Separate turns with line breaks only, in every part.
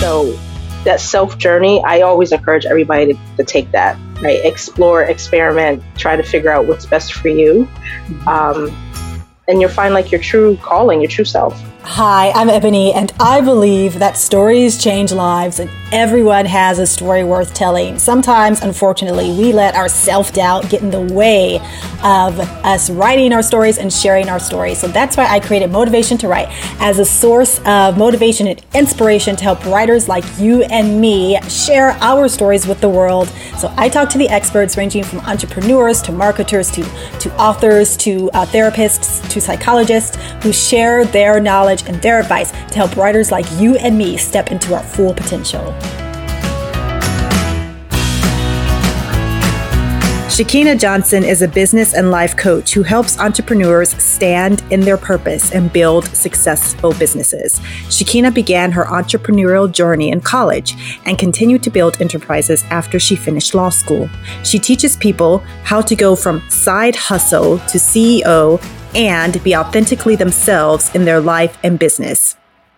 So that self journey, I always encourage everybody to take that, right? Explore, experiment, try to figure out what's best for you. And you'll find like your true calling, your true self.
Hi, I'm Ebony, and I believe that stories change lives, and everyone has a story worth telling. Sometimes, unfortunately, we let our self-doubt get in the way of us writing our stories and sharing our stories. So that's why I created Motivation to Write as a source of motivation and inspiration to help writers like you and me share our stories with the world. So I talk to the experts ranging from entrepreneurs to marketers to authors to therapists to psychologists who share their knowledge and their advice to help writers like you and me step into our full potential. Shakina Johnson is a business and life coach who helps entrepreneurs stand in their purpose and build successful businesses. Shakina began her entrepreneurial journey in college and continued to build enterprises after she finished law school. She teaches people how to go from side hustle to CEO and be authentically themselves in their life and business.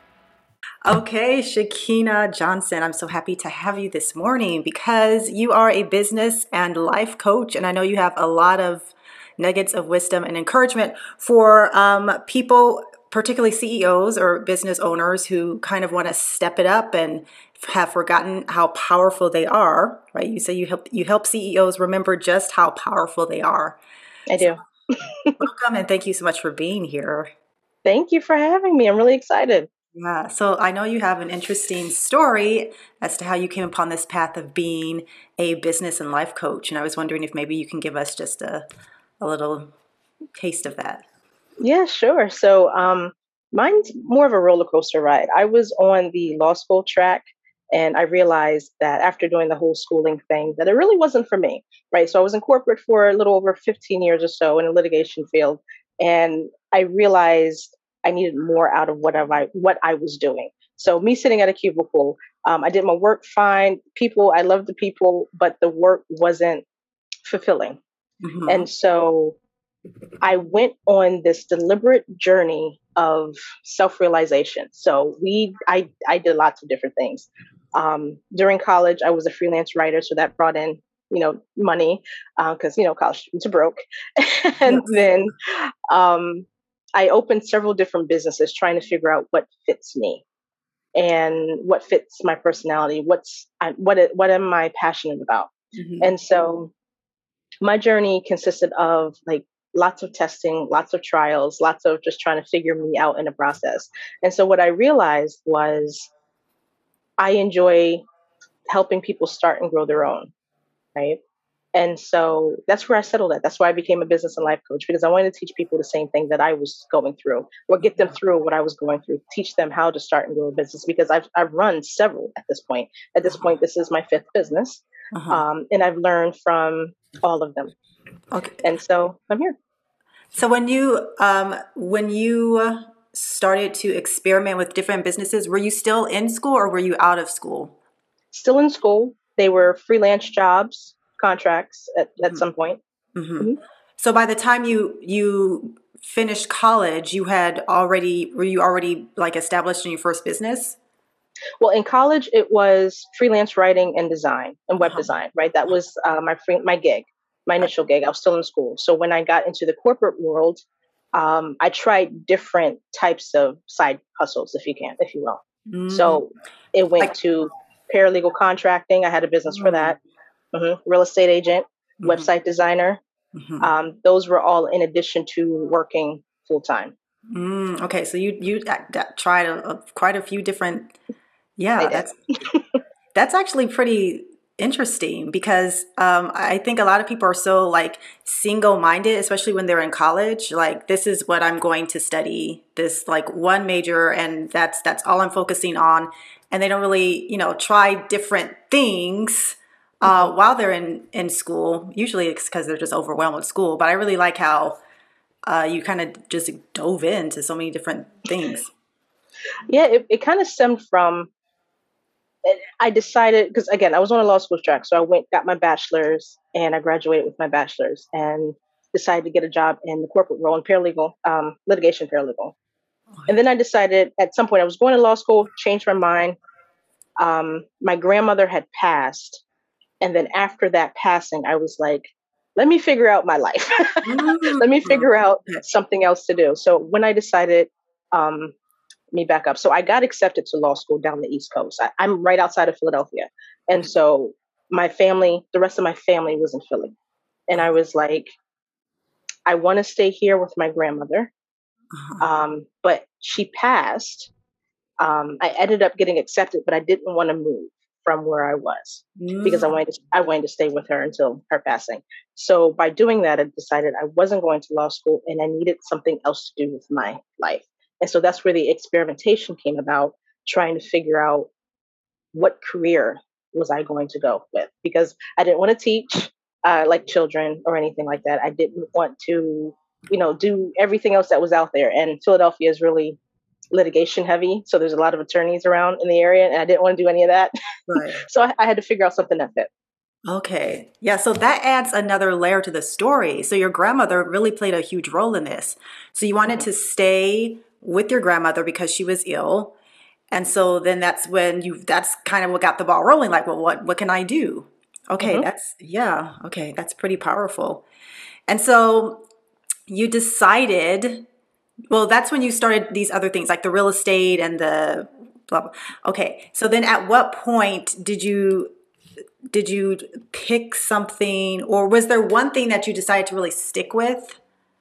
Okay, Shakina Johnson, I'm so happy to have you this morning because you are a business and life coach, and I know you have a lot of nuggets of wisdom and encouragement for people, particularly CEOs or business owners who kind of want to step it up and have forgotten how powerful they are, right? You say you help CEOs remember just how powerful they are.
I do.
Welcome, and thank you so much for being here.
Thank you for having me. I'm really excited.
Yeah, so I know you have an interesting story as to how you came upon this path of being a business and life coach. And I was wondering if maybe you can give us just a little taste of that.
Yeah, sure. So mine's more of a roller coaster ride. I was on the law school track, and I realized that after doing the whole schooling thing, that it really wasn't for me, right? So I was in corporate for a little over 15 years or so in the litigation field, and I realized I needed more out of what I was doing. So me sitting at a cubicle, I did my work fine. I loved the people, but the work wasn't fulfilling.
Mm-hmm.
And so I went on this deliberate journey of self-realization. So I did lots of different things. During college, I was a freelance writer, so that brought in money because college students are broke. And then I opened several different businesses, trying to figure out what fits me and what fits my personality. What am I passionate about? Mm-hmm. And so my journey consisted of like lots of testing, lots of trials, lots of just trying to figure me out in the process. And so what I realized was I enjoy helping people start and grow their own, right? And so that's where I settled at. That's why I became a business and life coach, because I wanted to teach people the same thing that I was going through, or get them through what I was going through, teach them how to start and grow a business, because I've run several at this point. At this point, this is my fifth business. And I've learned from all of them.
Okay.
And so I'm here.
So when you started to experiment with different businesses, were you still in school or were you out of school?
Still in school. They were freelance jobs, contracts at some point.
Mm-hmm. Mm-hmm. So by the time you finished college, were you already like established in your first business?
Well, in college, it was freelance writing and design and web design, right? That was my gig, my initial gig. I was still in school. So when I got into the corporate world, I tried different types of side hustles, if you will. Mm-hmm. So it went to paralegal contracting. I had a business for that. Mm-hmm. Real estate agent, mm-hmm. website designer. Mm-hmm. Those were all in addition to working full time.
Okay, so you tried quite a few different. Yeah, that's actually pretty interesting because I think a lot of people are so like single-minded, especially when they're in college. Like, this is what I'm going to study, this like one major, and that's all I'm focusing on. And they don't really, try different things while they're in school. Usually it's because they're just overwhelmed with school. But I really like how you kind of just dove into so many different things.
Yeah, it kind of stemmed from, I decided, because again, I was on a law school track. So I got my bachelor's, and I graduated with my bachelor's and decided to get a job in the corporate role in paralegal, litigation paralegal. And then I decided at some point I was going to law school, changed my mind. My grandmother had passed. And then after that passing, I was like, let me figure out my life.
Mm,
Let me figure out
okay.
something else to do. So when I decided, um, let me back up. So I got accepted to law school down the East Coast. I'm right outside of Philadelphia. And
Okay.
so my family, the rest of my family was in Philly. And I was like, I want to stay here with my grandmother.
Uh-huh.
But she passed. I ended up getting accepted, but I didn't want to move from where I was because
Mm,
I wanted to stay with her until her passing. So by doing that, I decided I wasn't going to law school and I needed something else to do with my life. And so that's where the experimentation came about, trying to figure out what career was I going to go with because I didn't want to teach like children or anything like that. I didn't want to, do everything else that was out there. And Philadelphia is really litigation heavy. So there's a lot of attorneys around in the area, and I didn't want to do any of that.
right.
So I had to figure out something that fit.
Okay. Yeah, so that adds another layer to the story. So your grandmother really played a huge role in this. So you wanted
Mhm.
to stay with your grandmother because she was ill. And so then that's kind of what got the ball rolling. Like, well, what can I do? Okay,
Mhm.
okay, that's pretty powerful. And so you decided, well, that's when you started these other things like the real estate and the blah, blah. Okay, so then at what point did you pick something, or was there one thing that you decided to really stick with?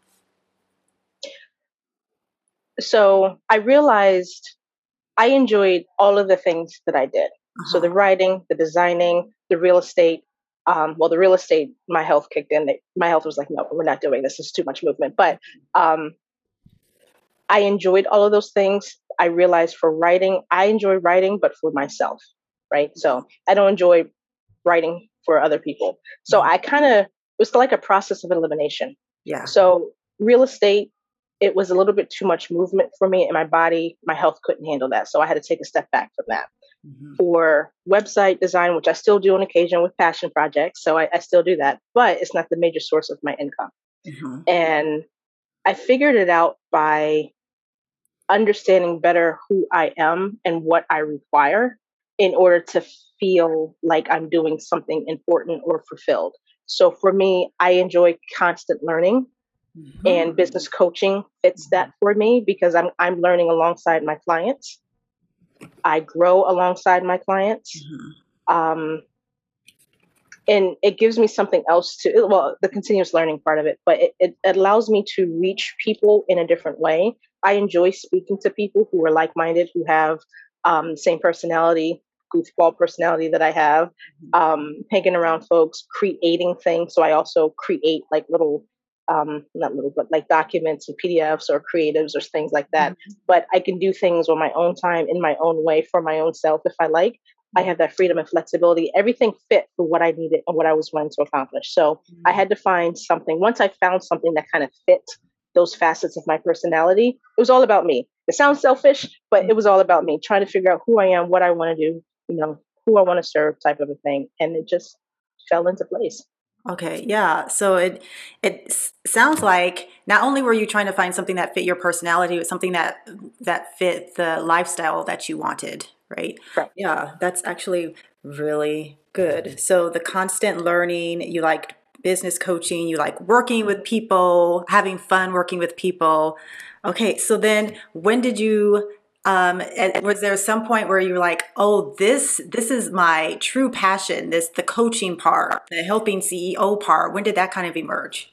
So I realized I enjoyed all of the things that I did. So
Uh-huh.
the writing, the designing, the real estate. The real estate, my health kicked in. My health was like, no, we're not doing this. It's too much movement. But um, I enjoyed all of those things. I realized for writing, I enjoy writing, but for myself, right? So I don't enjoy writing for other people. So
Mhm.
I kind of, it was like a process of elimination.
Yeah.
So real estate, it was a little bit too much movement for me and my body, my health couldn't handle that. So I had to take a step back from that.
Mhm.
For website design, which I still do on occasion with passion projects. So I still do that, but it's not the major source of my income.
Mhm.
And I figured it out by understanding better who I am and what I require in order to feel like I'm doing something important or fulfilled. So for me, I enjoy constant learning and
Mhm.
business coaching fits that for me because I'm learning alongside my clients. I grow alongside my clients.
Mhm.
Um, and it gives me something else to, well, the continuous learning part of it, but it allows me to reach people in a different way. I enjoy speaking to people who are like-minded, who have same personality, goofball personality that I have, hanging around folks, creating things. So I also create like little, not little, but like documents and PDFs or creatives or things like that.
Mhm.
But I can do things on my own time, in my own way, for my own self if I like. I
Mhm.
had that freedom and flexibility. Everything fit for what I needed and what I was wanting to accomplish. So I had to find something. Once I found something that kind of fit those facets of my personality, it was all about me. It sounds selfish, but it was all about me, trying to figure out who I am, what I want to do, who I want to serve type of a thing. And it just fell into place.
Okay, yeah. So it sounds like not only were you trying to find something that fit your personality, but something that fit the lifestyle that you wanted, right?
Correct.
Yeah, that's actually really good. So the constant learning, you like business coaching, you like working with people, having fun working with people. Okay, so then when did you was there some point where you were like, oh, this is my true passion, this the coaching part, the helping CEO part. When did that kind of emerge?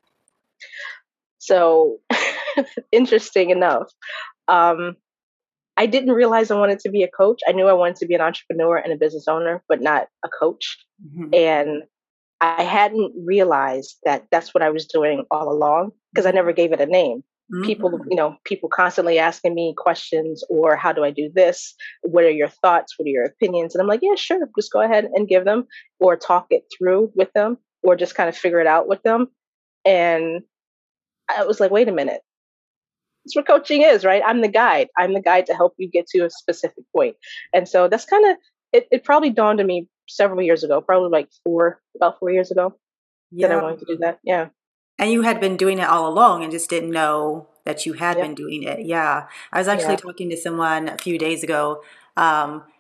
So interesting enough. Um, I didn't realize I wanted to be a coach. I knew I wanted to be an entrepreneur and a business owner, but not a coach.
Mhm.
And I hadn't realized that that's what I was doing all along because I never gave it a name. People,
Mhm.
people constantly asking me questions or how do I do this? What are your thoughts? What are your opinions? And I'm like, yeah, sure, just go ahead and give them or talk it through with them or just kind of figure it out with them. And I was like, wait a minute. That's what coaching is, right? I'm the guide. I'm the guide to help you get to a specific point. And so that's kind of it probably dawned on me several years ago, probably like about 4 years ago that I
Yeah.
wanted to do that. Yeah.
And you had been doing it all along and just didn't know that you had
Yep.
been doing it. Yeah. I was actually
Yeah.
talking to someone a few days ago. Um,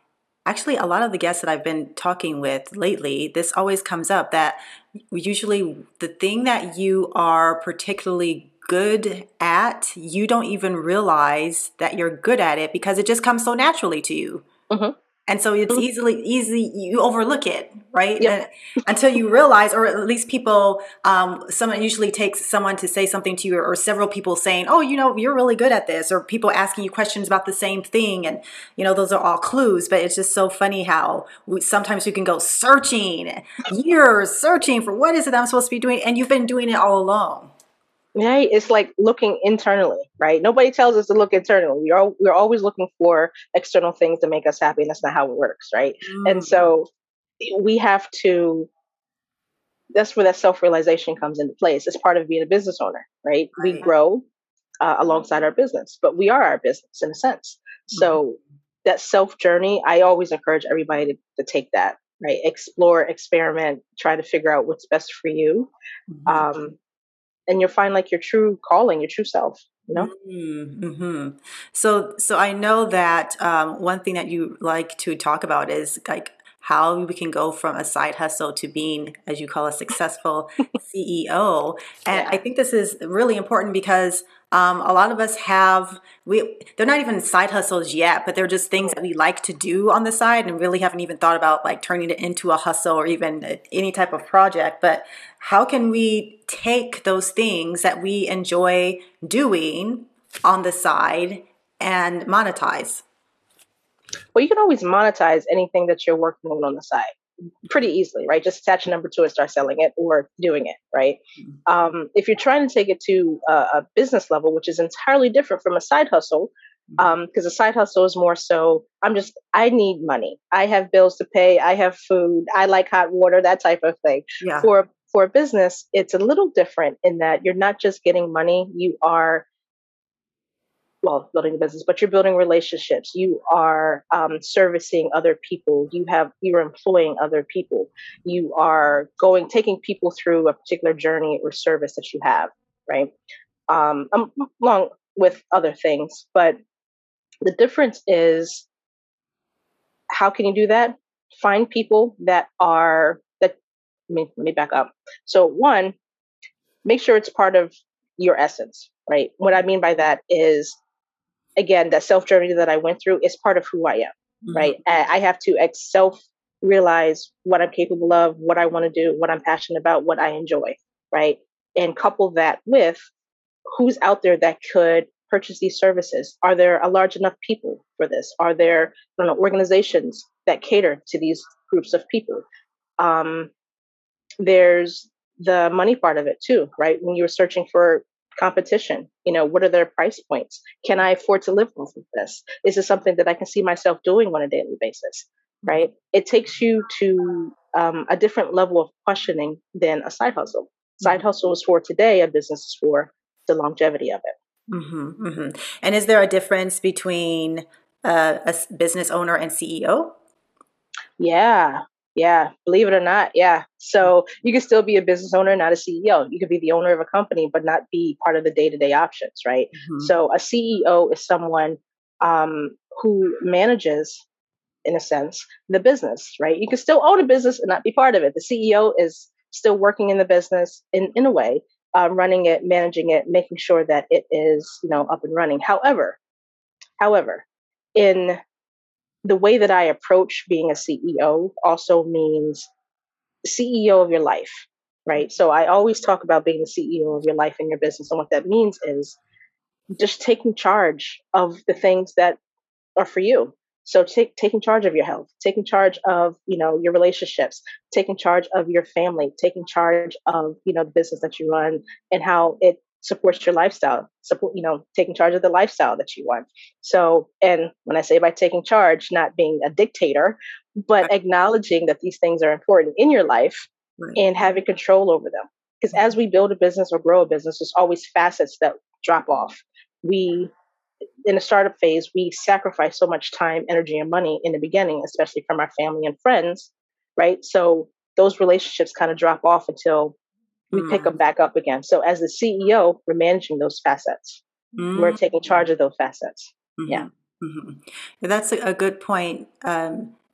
Actually, a lot of the guests that I've been talking with lately, this always comes up that usually the thing that you are particularly good at, you don't even realize that you're good at it because it just comes so naturally to you.
Hmm.
And so it's
Hmm.
easy, you overlook it, right?
Yep.
And until you realize, or at least people, someone usually takes someone to say something to you, or several people saying, oh, you're really good at this, or people asking you questions about the same thing. And, those are all clues, but it's just so funny how sometimes you can go searching, years searching for what is it I'm supposed to be doing. And you've been doing it all along.
Right. It's like looking internally, right? Nobody tells us to look internally. We're always looking for external things to make us happy, and that's not how it works, right? And
Mm,
so we have to. That's where that self realization comes into place. It's part of being a business owner, right? We
right.
grow alongside our business, but we are our business in a sense.
Mhm.
So that self journey, I always encourage everybody to take that, right? Explore, experiment, try to figure out what's best for you.
Mhm.
Um, and you'll find like your true calling, your true self, you know?
Mm-hmm. So I know that one thing that you like to talk about is like how we can go from a side hustle to being, as you call, a successful CEO. And I
Yeah.
think this is really important because a lot of us they're not even side hustles yet, but they're just things that we like to do on the side and really haven't even thought about like turning it into a hustle or even any type of project. But how can we take those things that we enjoy doing on the side and monetize?
Well, you can always monetize anything that you're working on the side pretty easily, right? Just attach a number to it, start selling it or doing it, right? If you're trying to take it to a business level, which is entirely different from a side hustle, because a side hustle is more so, I need money. I have bills to pay. I have food. I like hot water, that type of thing.
Yeah.
For a business, it's a little different in that you're not just getting money, you are well, building a business, but you're building relationships. You are servicing other people. You're employing other people. You are taking people through a particular journey or service that you have, right? Along with other things, but the difference is how can you do that? Find people that are that. Let me back up. So one, make sure it's part of your essence, right? What I mean by that is again, that self journey that I went through is part of who I am,
Hmm.
right? I have to self realize what I'm capable of, what I want to do, what I'm passionate about, what I enjoy, right? And couple that with who's out there that could purchase these services. Are there a large enough people for this? Are there organizations that cater to these groups of people? Um, there's the money part of it too, right? When you're searching for competition, what are their price points? Can I afford to live off of this? Is this something that I can see myself doing on a daily basis, right? It takes you to a different level of questioning than a side hustle. Side hustle is for today, a business is for the longevity of it.
Hmm. Hmm. And is there a difference between business owner and CEO?
Yeah. Yeah. Believe it or not. Yeah. So you can still be a business owner, not a CEO. You could be the owner of a company, but not be part of the day to day options, right?
Hmm.
So a CEO is someone who manages, in a sense, the business, right? You can still own a business and not be part of it. The CEO is still working in the business in a way, running it, managing it, making sure that it is, up and running. However, in the way that I approach being a CEO also means CEO of your life, right? So I always talk about being the CEO of your life and your business. And what that means is just taking charge of the things that are for you. So taking charge of your health, taking charge of, your relationships, taking charge of your family, taking charge of, the business that you run and how it supports your lifestyle, taking charge of the lifestyle that you want. So, and when I say by taking charge, not being a dictator, but acknowledging that these things are important in your life
Right.
and having control over them. Because as we build a business or grow a business, there's always facets that drop off. We In the startup phase, we sacrifice so much time, energy, and money in the beginning, especially from our family and friends, right? So those relationships kind of drop off until we pick
Mm.
them back up again. So as the CEO, we're managing those facets. We're taking charge of those facets. Yeah.
Mm-hmm. Mm-hmm. That's a good point.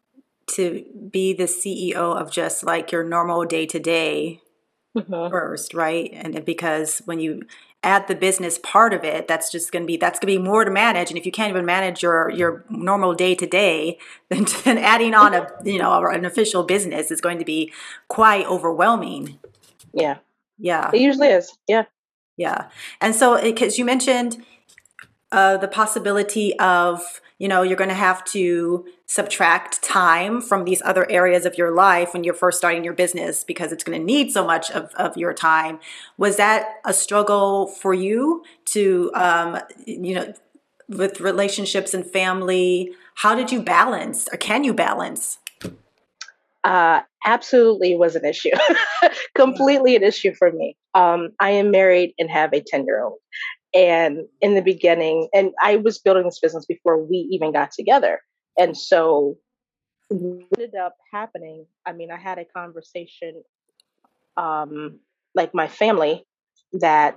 to be the CEO of just like your normal day to day
Hmm.
first, right? And because when you add the business part of it, that's going to be more to manage. And if you can't even manage your normal day to day, then adding on a an official business is going to be quite overwhelming.
Yeah,
Yeah,
it usually is. Yeah.
yeah. And so because you mentioned the possibility of, you're going to have to subtract time from these other areas of your life when you're first starting your business because it's going to need so much of your time. Was that a struggle for you to, with relationships and family? How did you balance, or can you balance?
Absolutely was an issue. Completely an issue for me. I am married and have a 10-year-old. And in the beginning, and I was building this business before we even got together. And so what ended up happening, I mean, I had a conversation, like my family, that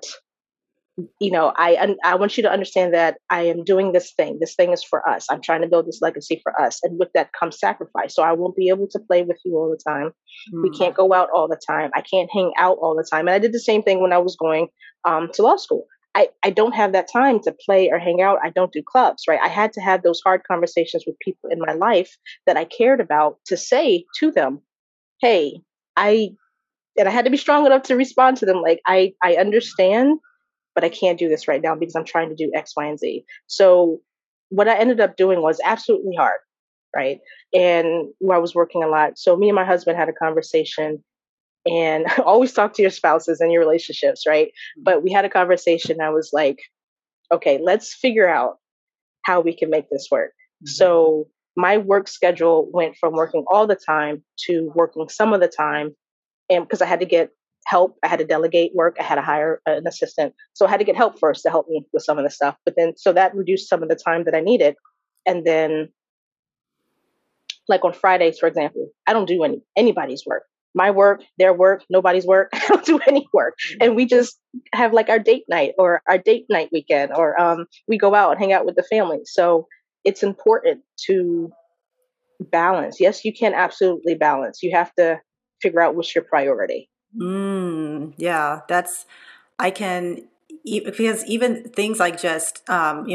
I want you to understand that I am doing this thing. This thing is for us. I'm trying to build this legacy for us, and with that comes sacrifice. So I won't be able to play with you all the time. We
Mm.
can't go out all the time. I can't hang out all the time. And I did the same thing when I was going to law school. I don't have that time to play or hang out. I don't do clubs, right? I had to have those hard conversations with people in my life that I cared about to say to them, hey, I and I had to be strong enough to respond to them like I understand, but I can't do this right now because I'm trying to do X, Y, and Z. So what I ended up doing was absolutely hard, right? And where I was working a lot. So me and my husband had a conversation, and always talk to your spouses and your relationships, right? But we had a conversation. I was like, okay, let's figure out how we can make this work. So my work schedule went from working all the time to working some of the time, and because I had to get help, I had to delegate work, I had to hire an assistant. So I had to get help first to help me with some of the stuff. But then, so that reduced some of the time that I needed. And then, like on Fridays, for example, I don't do anybody's work. My work, their work, nobody's work. I don't do any work, and we just have like our date night or our date night weekend, or we go out and hang out with the family. So it's important to balance. Yes, you can absolutely balance. You have to figure out what's your priority.
Yeah, I can, because even things like just,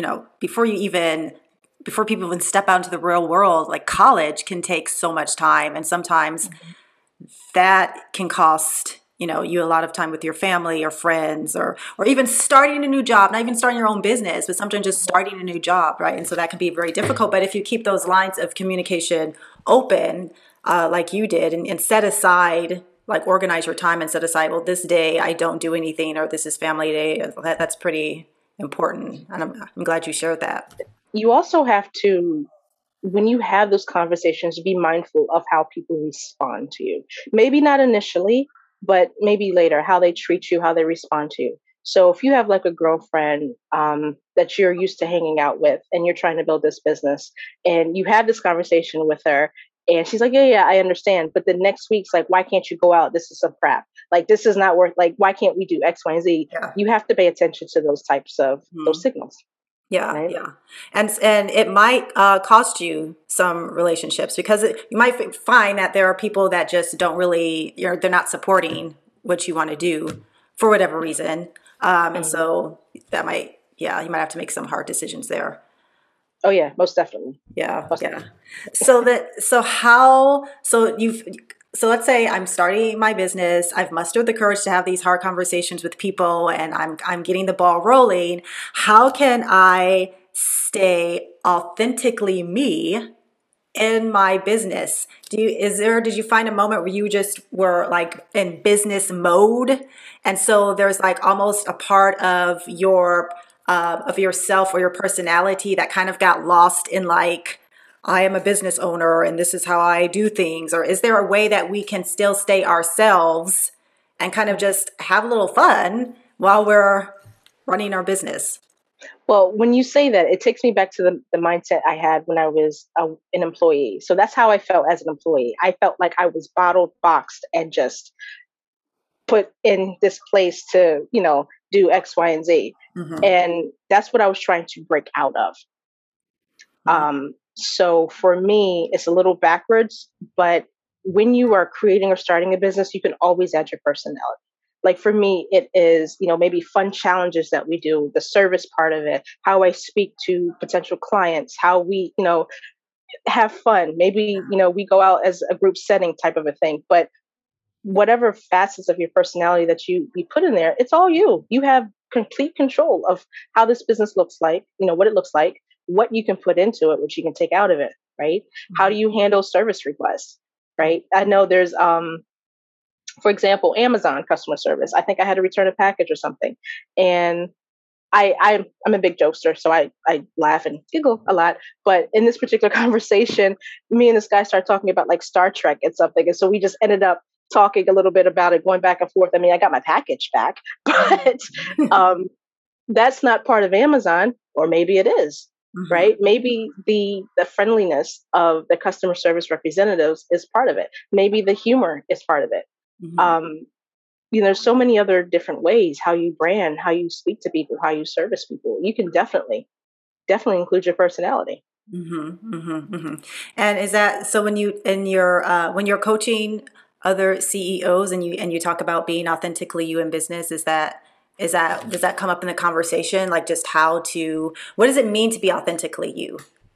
before people even step out into the real world, like college can take so much time. And sometimes that can cost, you a lot of time with your family or friends, or even starting a new job, not even starting your own business, but sometimes just starting a new job, right? And so that can be very difficult. But if you keep those lines of communication open, like you did, and set aside, like organize your time and set aside, well, this day I don't do anything, or this is family day, that's pretty important. And I'm glad you shared that.
You also have to, when you have those conversations, be mindful of how people respond to you. Maybe not initially, but maybe later, how they treat you, how they respond to you. So if you have like a girlfriend that you're used to hanging out with, and you're trying to build this business, and you have this conversation with her, and she's like, yeah, yeah, I understand. But the next week's like, why can't you go out? This is some crap. Like, this is not worth, like, why can't we do X, Y, and Z?
Yeah.
You have to pay attention to those types of those
Mhm.
signals,
Yeah,
right?
yeah, and it might cost you some relationships because you might find that there are people that just don't really, they're not supporting what you want to do for whatever reason, and
Mhm.
so that might, yeah, you might have to make some hard decisions there.
Oh yeah, most definitely.
Yeah,
Most
yeah.
definitely.
So let's say I'm starting my business. I've mustered the courage to have these hard conversations with people, and I'm getting the ball rolling. How can I stay authentically me in my business? Did you find a moment where you just were like in business mode, and so there's like almost a part of yourself or your personality that kind of got lost in like, I am a business owner and this is how I do things? Or is there a way that we can still stay ourselves and kind of just have a little fun while we're running our business?
Well, when you say that, it takes me back to the mindset I had when I was an employee. So that's how I felt as an employee. I felt like I was bottled, boxed, and just put in this place to, do X, Y, and Z.
Hmm.
And that's what I was trying to break out of. So for me, it's a little backwards, but when you are creating or starting a business, you can always add your personality. Like for me, it is, maybe fun challenges that we do, the service part of it, how I speak to potential clients, how we, have fun. Maybe, we go out as a group setting type of a thing. But whatever facets of your personality that you put in there, it's all you. You have complete control of how this business looks like, what it looks like, what you can put into it, what you can take out of it, right? How do you handle service requests, right? I know there's for example, Amazon customer service. I think I had to return a package or something. And I'm a big jokester, so I laugh and giggle a lot. But in this particular conversation, me and this guy started talking about like Star Trek and something, and so we just ended up talking a little bit about it, going back and forth. I mean, I got my package back, but that's not part of Amazon, or maybe it is, right? Maybe the friendliness of the customer service representatives is part of it. Maybe the humor is part of it. There's so many other different ways how you brand, how you speak to people, how you service people. You can definitely include your personality.
And is that so when you're coaching other CEOs and you talk about being authentically you in business, does that come up in the conversation, like just what does it mean to be authentically you?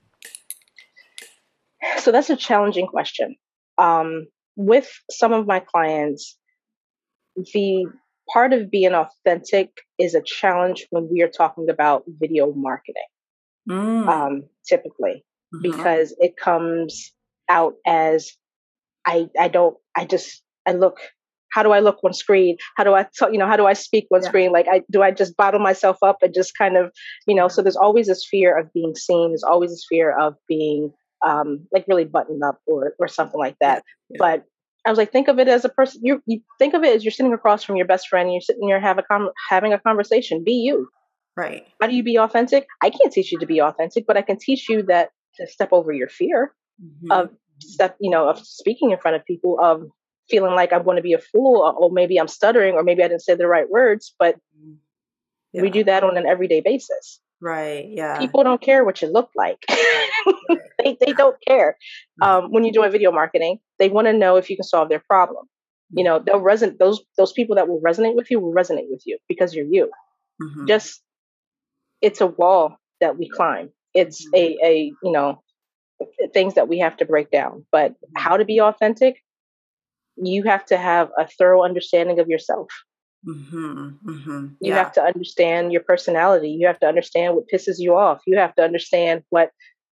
So that's a challenging question. With some of my clients, the part of being authentic is a challenge when we are talking about video marketing, typically, because it comes out as I look. How do I look on screen? How do I talk, how do I speak on screen? Like, do I just bottle myself up and just kind of, so there's always this fear of being seen. There's always this fear of being like really buttoned up or something like that. Yeah. But I was like, think of it as a person. You think of it as you're sitting across from your best friend and you're sitting there having a conversation. Be you.
Right.
How do you be authentic? I can't teach you to be authentic, but I can teach you that to step over your fear of speaking in front of people, of feeling like I'm going to be a fool, or maybe I'm stuttering, or maybe I didn't say the right words. But we do that on an everyday basis.
Right. Yeah.
People don't care what you look like. They don't care. When you're doing video marketing, they want to know if you can solve their problem. They'll resonate. Those people that will resonate with you because you're you. Just, it's a wall that we climb. It's a things that we have to break down. But how to be authentic, you have to have a thorough understanding of yourself. You have to understand your personality. You have to understand what pisses you off. You have to understand what,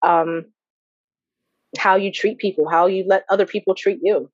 how you treat people, how you let other people treat you.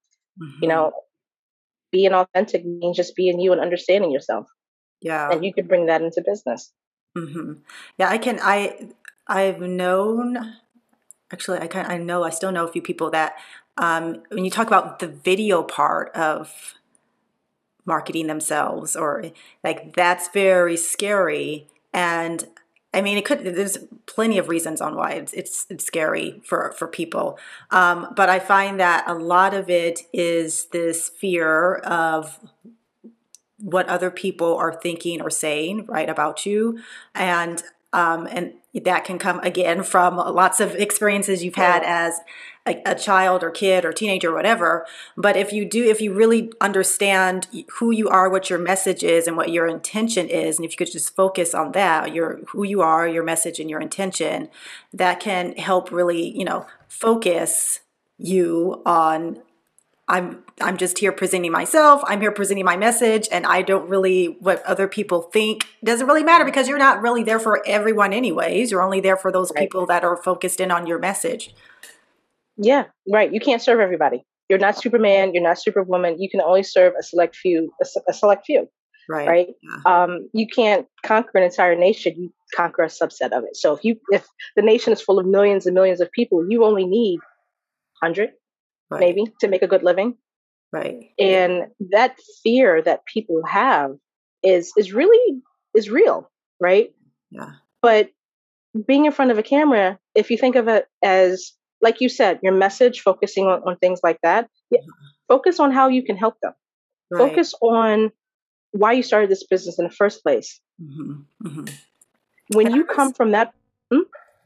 Being authentic means just being you and understanding yourself.
Yeah.
And you can bring that into business.
Yeah, I've known, actually, I still know a few people that, when you talk about the video part of marketing themselves, or like, that's very scary. And I mean, there's plenty of reasons on why it's scary for people. But I find that a lot of it is this fear of what other people are thinking or saying, right, about you. And that can come again from lots of experiences you've had as a child or kid or teenager or whatever. But if you really understand who you are, what your message is, and what your intention is, and if you could just focus on that, who you are, your message, and your intention, that can help really, focus you on, I'm just here presenting myself. I'm here presenting my message, and I don't really, what other people think doesn't really matter, because you're not really there for everyone anyways. You're only there for those people that are focused in on your message.
Yeah, right. You can't serve everybody. You're not Superman. You're not Superwoman. You can only serve a select few. Right. Yeah. You can't conquer an entire nation. You conquer a subset of it. So if the nation is full of millions and millions of people, you only need 100. Right. Maybe, to make a good living.
Right.
And that fear that people have is real, right?
Yeah.
But being in front of a camera, if you think of it as, like you said, your message, focusing on things like that, focus on how you can help them. Right. Focus on why you started this business in the first place. When you come from that...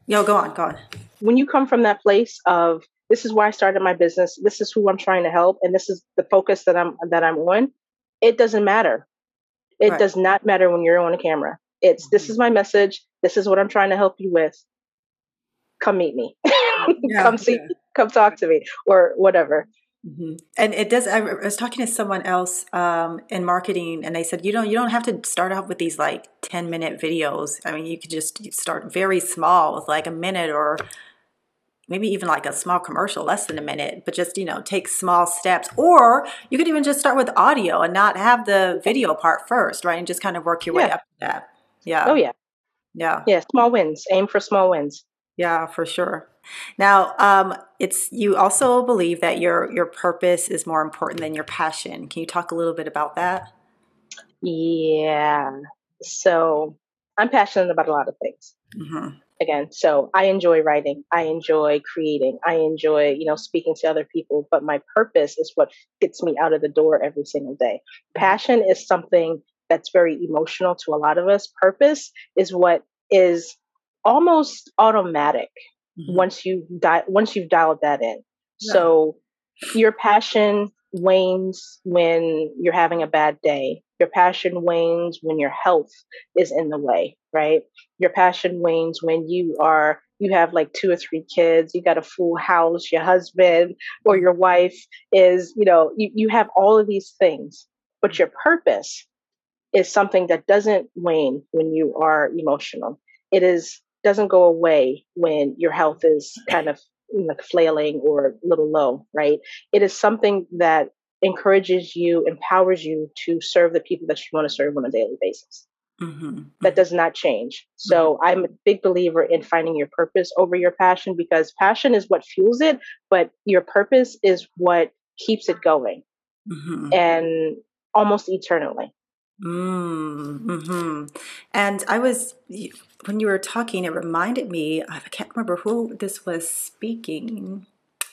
Yo, go on, go on.
When you come from that place of this is why I started my business, this is who I'm trying to help, and this is the focus that I'm on, it doesn't matter. It
Right.
does not matter when you're on a camera. It's this
Mhm.
is my message. This is what I'm trying to help you with. Come meet me.
Yeah,
Come see
yeah.
me. Come talk to me or whatever.
And it does. I was talking to someone else in marketing, and they said you don't have to start out with these like 10-minute videos. I mean, you could just start very small with like a minute or maybe even like a small commercial, less than a minute, but just take small steps. Or you could even just start with audio and not have the video part first, right? And just kind of work your way
Yeah.
up to that.
Oh
Yeah,
yeah.
yeah.
Yeah. Small wins. Aim for small wins.
Yeah, for sure. Now, it's you also believe that your purpose is more important than your passion. Can you talk a little bit about that?
Yeah. So I'm passionate about a lot of things.
Hmm.
Again, so I enjoy writing. I enjoy creating. I enjoy, speaking to other people. But my purpose is what gets me out of the door every single day. Passion is something that's very emotional to a lot of us. Purpose is what is almost automatic
Hmm.
once you've dialed that in.
Yeah.
So your passion wanes when you're having a bad day. Your passion wanes when your health is in the way, right? Your passion wanes when you have like two or three kids, you got a full house, your husband or your wife is, you have all of these things, but your purpose is something that doesn't wane when you are emotional. It is doesn't go away when your health is kind of like flailing or a little low, right? It is something that encourages you, empowers you to serve the people that you want to serve on a daily basis.
Hmm.
That does not change.
Hmm.
So I'm a big believer in finding your purpose over your passion because passion is what fuels it, but your purpose is what keeps it going
Hmm.
and almost eternally.
Mm-hmm. And when you were talking, it reminded me, I can't remember who this was speaking.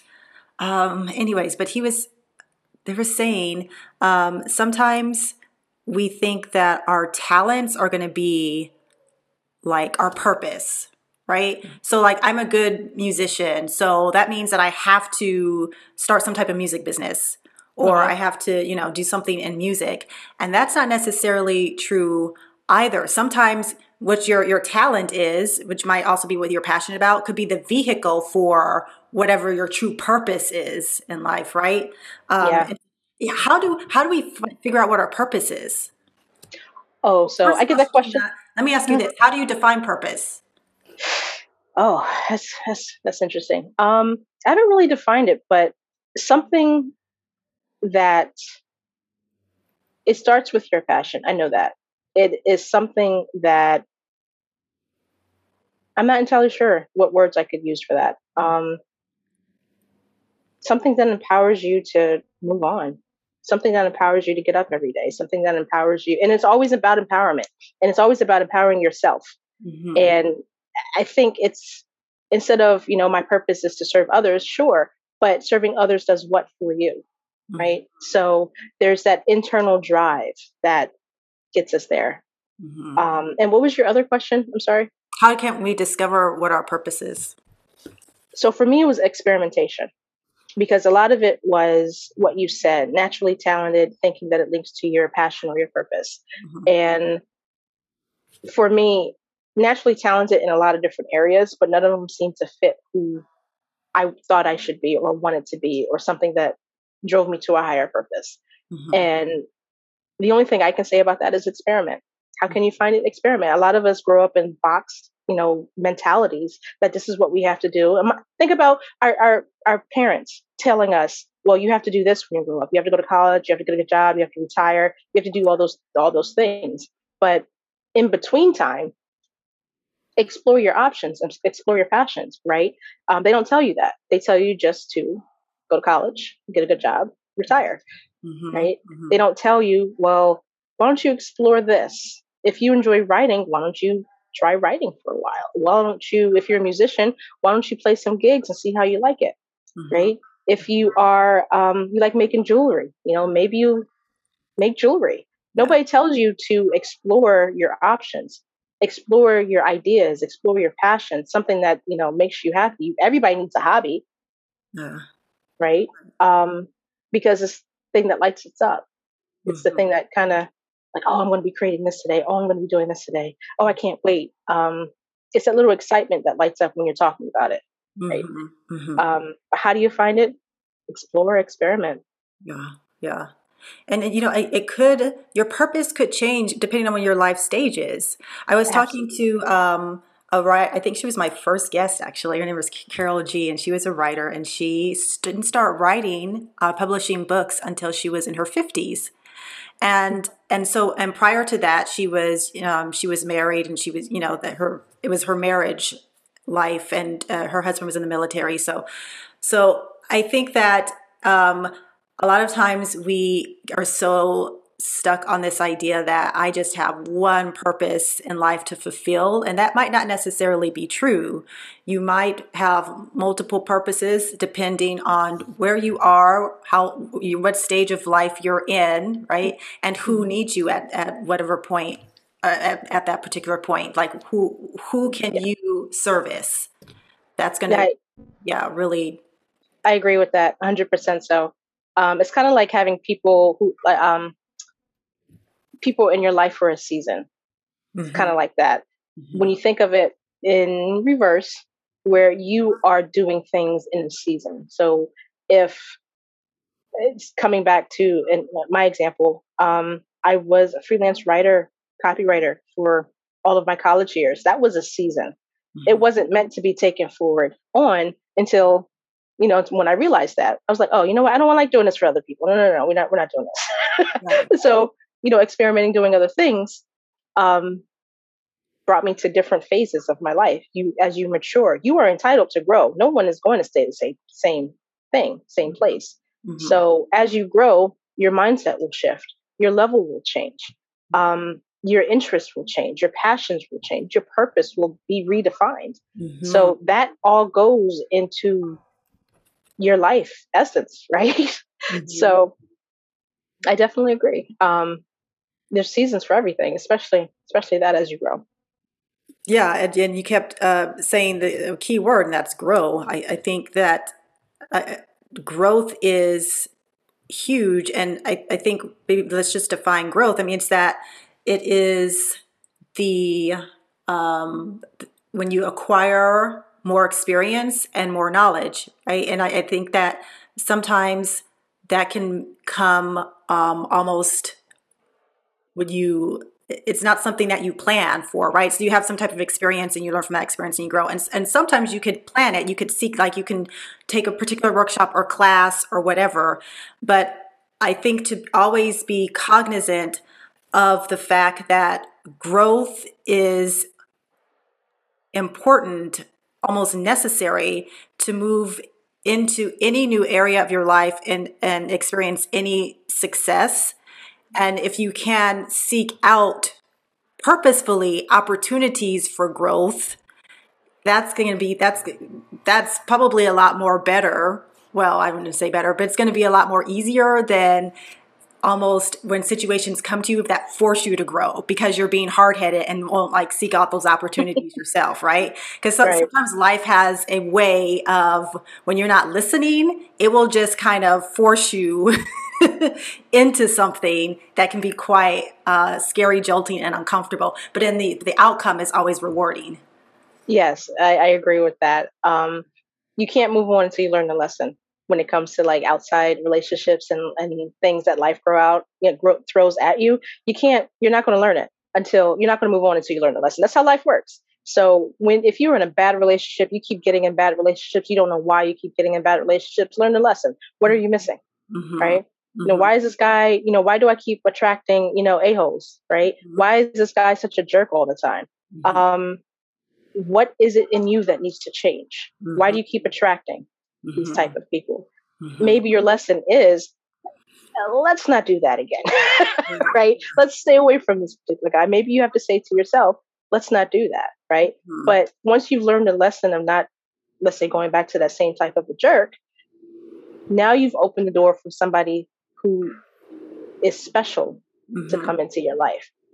Anyways, but they were saying, sometimes we think that our talents are going to be like our purpose, right? So like I'm a good musician, so that means that I have to start some type of music business or
Hmm.
I have to, do something in music. And that's not necessarily true either. Sometimes what your talent is, which might also be what you're passionate about, could be the vehicle for whatever your true purpose is in life, right?
Yeah.
Yeah, how do we figure out what our purpose is?
Oh, so I
First
get that
question,
question.
let me ask you
Mhm.
this. How do you define purpose?
Oh, that's interesting. I haven't really defined it, but something that it starts with your passion. I know that it is something that I'm not entirely sure what words I could use for that. Something that empowers you to move on, something that empowers you to get up every day, something that empowers you, and it's always about empowerment, and it's always about empowering yourself.
Hmm.
And I think it's instead of, my purpose is to serve others, sure, but serving others does what for you, right? So there's that internal drive that gets us there.
Hmm.
And what was your other question? I'm sorry.
How can we discover what our purpose is?
So for me, it was experimentation because a lot of it was what you said, naturally talented, thinking that it links to your passion or your purpose.
Hmm.
And for me, naturally talented in a lot of different areas, but none of them seem to fit who I thought I should be or wanted to be or something that drove me to a higher purpose.
Hmm.
And the only thing I can say about that is experiment. How can you find it? Experiment. A lot of us grow up in boxed, mentalities that this is what we have to do. Think about our parents telling us, well, you have to do this when you grow up. You have to go to college, you have to get a good job, you have to retire, you have to do all those things. But in between time, explore your options and explore your passions, right? They don't tell you that. They tell you just to go to college, get a good job, retire,
Hmm.
right?
Hmm.
They don't tell you, well, why don't you explore this? If you enjoy writing, why don't you try writing for a while? Why don't you, if you're a musician, why don't you play some gigs and see how you like it,
Hmm.
right? If you are, you like making jewelry, maybe you make jewelry.
Yeah.
Nobody tells you to explore your options. explore your ideas, explore your passion, something that, makes you happy. Everybody needs a hobby,
Yeah.
right? Because it's the thing that lights us up. It's the thing that kind of like, oh, I'm going to be creating this today. Oh, I'm going to be doing this today. Oh, I can't wait. It's that little excitement that lights up when you're talking about it, right? How do you find it? Explore, experiment.
Yeah. Yeah. And your purpose could change depending on what your life stage is. I was talking
Absolutely.
to I think she was my first guest actually. Her name was Carol G, and she was a writer, and she didn't start writing, publishing books until she was in her 50s. And prior to that, she was married, and she was, it was her marriage life, and her husband was in the military. So I think that a lot of times we are so stuck on this idea that I just have one purpose in life to fulfill, and that might not necessarily be true. You might have multiple purposes depending on where you are, what stage of life you're in, right? And who needs you at whatever point, at that particular point. Like who can
Yeah.
you service? That's going to,
Yeah,
really.
I agree with that 100%. So, it's kind of like having people in your life for a season. It's kind of like that. When you think of it in reverse, where you are doing things in a season. So if it's coming back to in my example, I was a freelance writer, copywriter for all of my college years. That was a season. It wasn't meant to be taken forward on until, when I realized that. I was like, oh, you know what? I don't want like doing this for other people. No, no, no, we're not doing
Right.
this. So, experimenting, doing other things, um, brought me to different phases of my life. As you mature, you are entitled to grow. No one is going to stay the same thing, same place. So as you grow, your mindset will shift, your level will change, your interests will change, your passions will change, your purpose will be redefined. So that all goes into your life essence, right? So I definitely agree. There's seasons for everything, especially that as you grow.
Yeah, and you kept saying the key word, and that's grow. I think that uh, growth is huge, and I think maybe let's just define growth. I mean, it's that it is the when you acquire more experience and more knowledge, right? And I think that sometimes that can come almost when it's not something that you plan for, right? So you have some type of experience and you learn from that experience and you grow. And sometimes you could plan it. You could seek, like you can take a particular workshop or class or whatever. But I think to always be cognizant of the fact that growth is important, almost necessary to move into any new area of your life and experience any success. And if you can seek out purposefully opportunities for growth, that's probably a lot more better. Well, I wouldn't say better, but it's going to be a lot more easier than almost when situations come to you that force you to grow because you're being hard-headed and won't like seek out those opportunities yourself, right? Because
Right.
sometimes life has a way of, when you're not listening, it will just kind of force you into something that can be quite scary, jolting, and uncomfortable. But then the outcome is always rewarding.
Yes, I agree with that. You can't move on until you learn the lesson when it comes to like outside relationships and things that life throws at you. You're not going to learn it until you're not going to move on until you learn the lesson. That's how life works. So if you're in a bad relationship, you keep getting in bad relationships, you don't know why you keep getting in bad relationships, learn the lesson. What are you missing? Right? Why is this guy, why do I keep attracting, a-holes, right? Why is this guy such a jerk all the time? What is it in you that needs to change? Why do you keep attracting these type of people? Maybe your lesson is, let's not do that again, right? Let's stay away from this particular guy. Maybe you have to say to yourself, let's not do that, right? But once you've learned the lesson of not, let's say, going back to that same type of a jerk, now you've opened the door for somebody who is special to come into your life.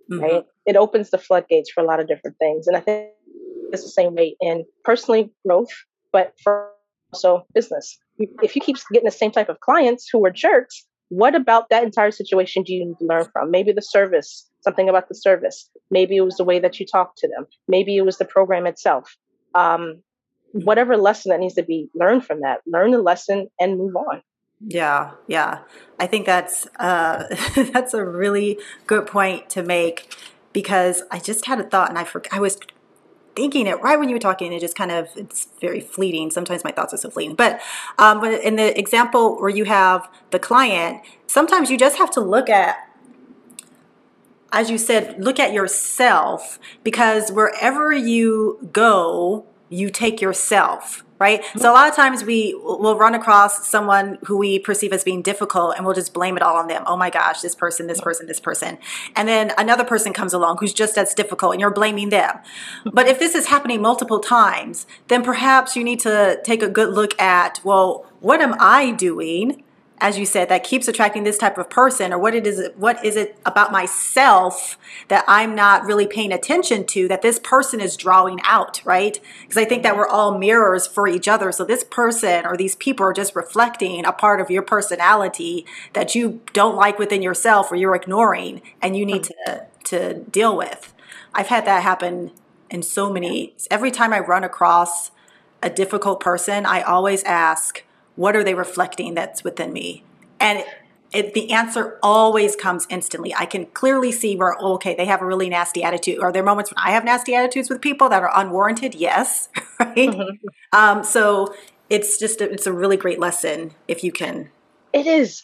right? It opens the floodgates for a lot of different things. And I think it's the same way in personally growth, but for also business. If you keep getting the same type of clients who are jerks, what about that entire situation do you need to learn from? Maybe the service, something about the service. Maybe it was the way that you talk to them. Maybe it was the program itself. Whatever lesson that needs to be learned from that, learn the lesson and move on.
Yeah, yeah. I think that's that's a really good point to make, because I just had a thought and I was thinking it right when you were talking. It just kind of, it's very fleeting. Sometimes my thoughts are so fleeting. But in the example where you have the client, sometimes you just have to look at, as you said, look at yourself, because wherever you go, you take yourself, right? So a lot of times we will run across someone who we perceive as being difficult and we'll just blame it all on them. Oh my gosh, this person, this person, this person. And then another person comes along who's just as difficult and you're blaming them. But if this is happening multiple times, then perhaps you need to take a good look at, well, what am I doing, as you said, that keeps attracting this type of person? Or what is it about myself that I'm not really paying attention to, that this person is drawing out, right? Because I think that we're all mirrors for each other. So this person or these people are just reflecting a part of your personality that you don't like within yourself, or you're ignoring, and you need to deal with. I've had that happen in so many. Every time I run across a difficult person, I always ask, what are they reflecting that's within me? And the answer always comes instantly. I can clearly see where, okay, they have a really nasty attitude. Are there moments when I have nasty attitudes with people that are unwarranted? Yes, right? So it's a really great lesson if you can.
It is.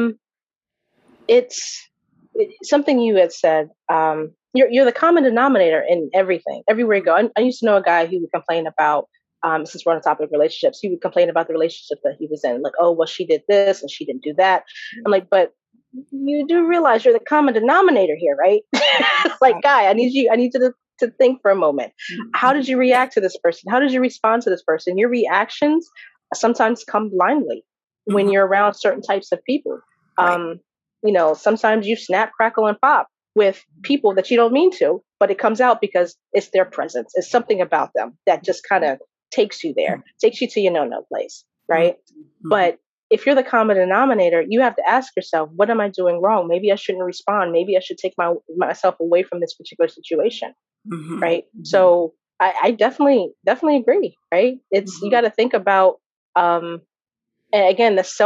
It's something you had said. You're the common denominator in everything, everywhere you go. I used to know a guy who would complain about, since we're on the topic of relationships, he would complain about the relationship that he was in. Like, oh, well, she did this and she didn't do that. I'm like, but you do realize you're the common denominator here, right? Like, guy, I need you to think for a moment. How did you react to this person? How did you respond to this person? Your reactions sometimes come blindly when you're around certain types of people.
Right.
Sometimes you snap, crackle, and pop with people that you don't mean to, but it comes out because it's their presence. It's something about them that just kind of takes you there, takes you to your no place, right? But if you're the common denominator, you have to ask yourself, what am I doing wrong? Maybe I shouldn't respond. Maybe I should take myself away from this particular situation, right? So I definitely agree, right? It's you got to think about, and again, the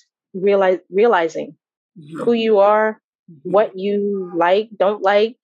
realizing who you are, what you like, don't like,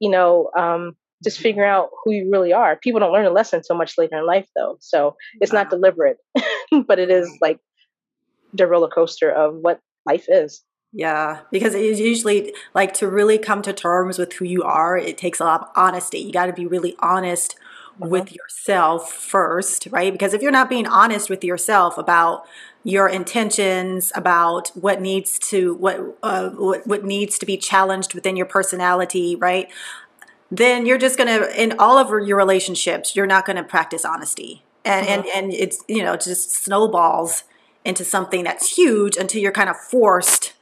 just figure out who you really are. People don't learn a lesson so much later in life, though. So it's not deliberate, but it is like the roller coaster of what life is.
Yeah, because it is usually, like, to really come to terms with who you are, it takes a lot of honesty. You got to be really honest with yourself first, right? Because if you're not being honest with yourself about your intentions, about what needs to what needs to be challenged within your personality, right? Then you're just gonna, in all of your relationships, you're not gonna practice honesty, and it's, just snowballs into something that's huge until you're kind of forced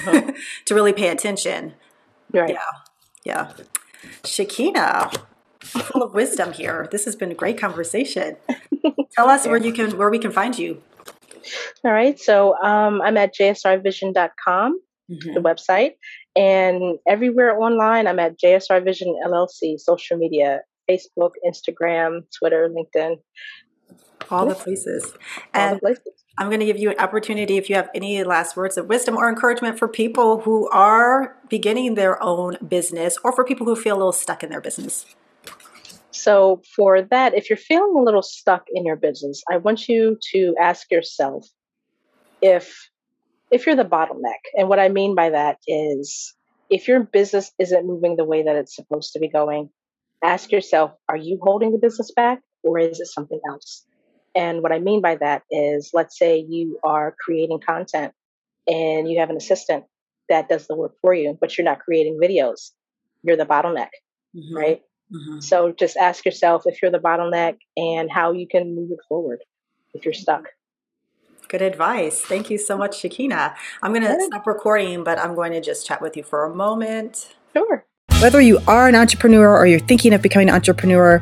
to really pay attention.
Right.
Yeah, yeah. Shakina, full of wisdom here. This has been a great conversation. Tell us where we can find you.
All right. So I'm at jsrvision.com, the website, and everywhere online I'm at JSR Vision LLC, social media, Facebook, Instagram, Twitter, LinkedIn.
All the places.
All the places.
I'm going to give you an opportunity, if you have any last words of wisdom or encouragement for people who are beginning their own business, or for people who feel a little stuck in their business.
So for that, if you're feeling a little stuck in your business, I want you to ask yourself if you're the bottleneck. And what I mean by that is, if your business isn't moving the way that it's supposed to be going, ask yourself, are you holding the business back, or is it something else? And what I mean by that is, let's say you are creating content and you have an assistant that does the work for you, but you're not creating videos. You're the bottleneck, right? So just ask yourself if you're the bottleneck and how you can move it forward if you're stuck.
Good advice. Thank you so much, Shakina. I'm going to stop recording, but I'm going to just chat with you for a moment.
Sure.
Whether you are an entrepreneur or you're thinking of becoming an entrepreneur,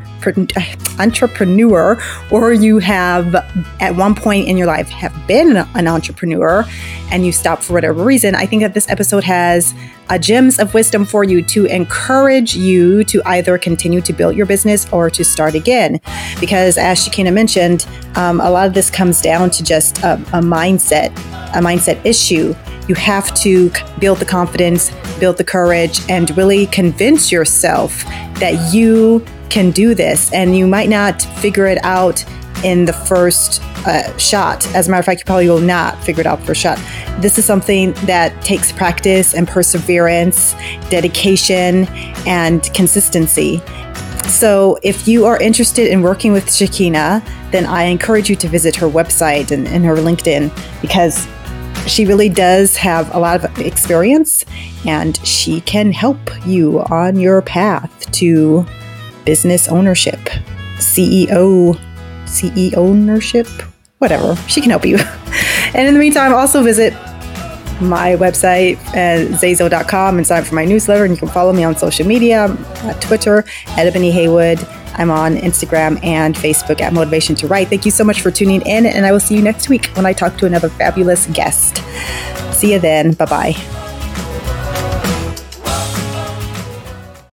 or you have at one point in your life have been an entrepreneur and you stopped for whatever reason, I think that this episode has gems of wisdom for you to encourage you to either continue to build your business or to start again. Because as Shekinah mentioned, a lot of this comes down to just a mindset issue. You have to build the confidence, build the courage, and really convince yourself that you can do this. And you might not figure it out in the first shot. As a matter of fact, you probably will not figure it out first shot. This is something that takes practice and perseverance, dedication, and consistency. So if you are interested in working with Shekinah, then I encourage you to visit her website and her LinkedIn, because she really does have a lot of experience and she can help you on your path to business ownership, CEO ownership, whatever. She can help you. And in the meantime, also visit my website at zazo.com and sign up for my newsletter. And you can follow me on social media, at Twitter at Ebony Haywood. I'm on Instagram and Facebook at Motivation to Write. Thank you so much for tuning in, and I will see you next week when I talk to another fabulous guest. See you then. Bye-bye.